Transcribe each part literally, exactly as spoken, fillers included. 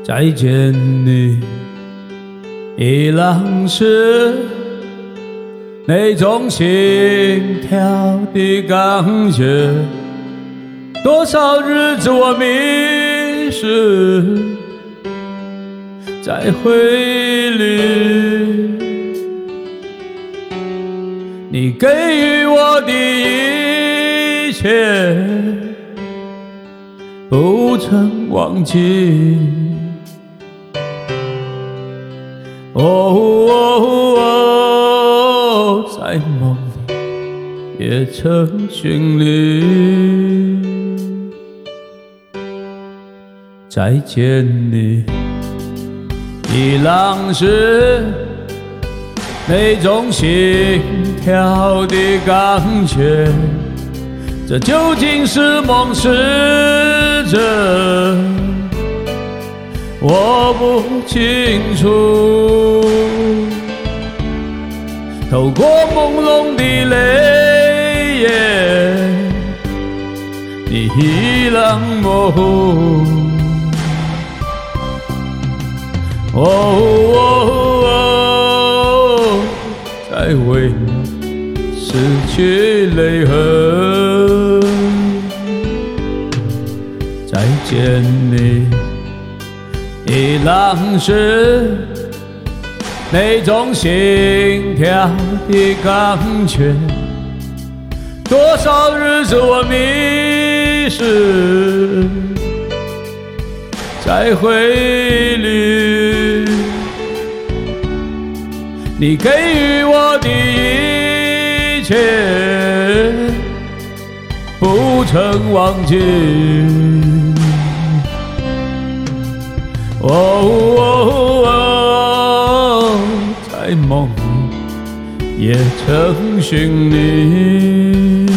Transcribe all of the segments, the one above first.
再见你，已浪是那种心跳的感觉。多少日子我迷失在回忆里，你给予我的一切不曾忘记。哦哦哦，在梦里也曾寻你。再见你，已浪是那种心跳的感觉。这究竟是梦是真，我不清楚。透过朦胧的泪眼，你已让模糊。哦哦哦，在为我失去泪痕。再见你，已浪是那种心跳的感觉。多少日子我迷失在回忆里，你给予我的一切不曾忘记。哦哦哦，在梦里也曾寻你。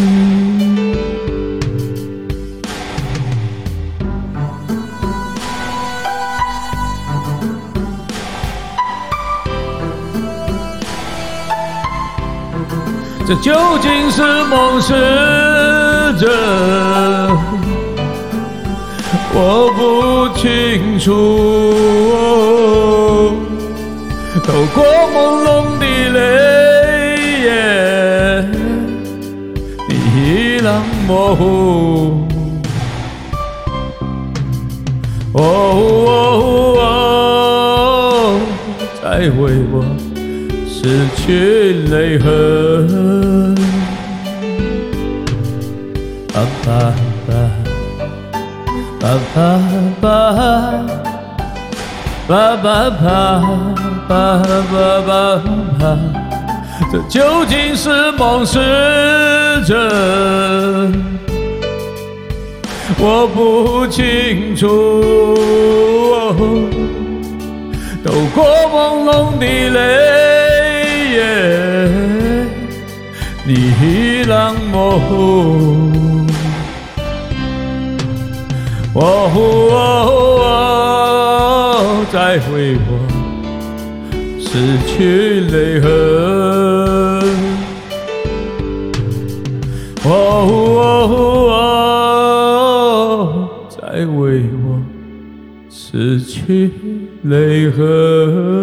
这究竟是梦是真，我不清楚。透过朦胧的泪眼，你已让模糊。哦哦哦，在为我失去泪痕。爸爸爸爸爸爸爸爸爸爸爸爸，这究竟是梦是真，我不清楚。透过朦胧的泪眼，你已让模糊。哦哦哦，在为我失去泪痕。哦哦哦，在为我失去泪痕。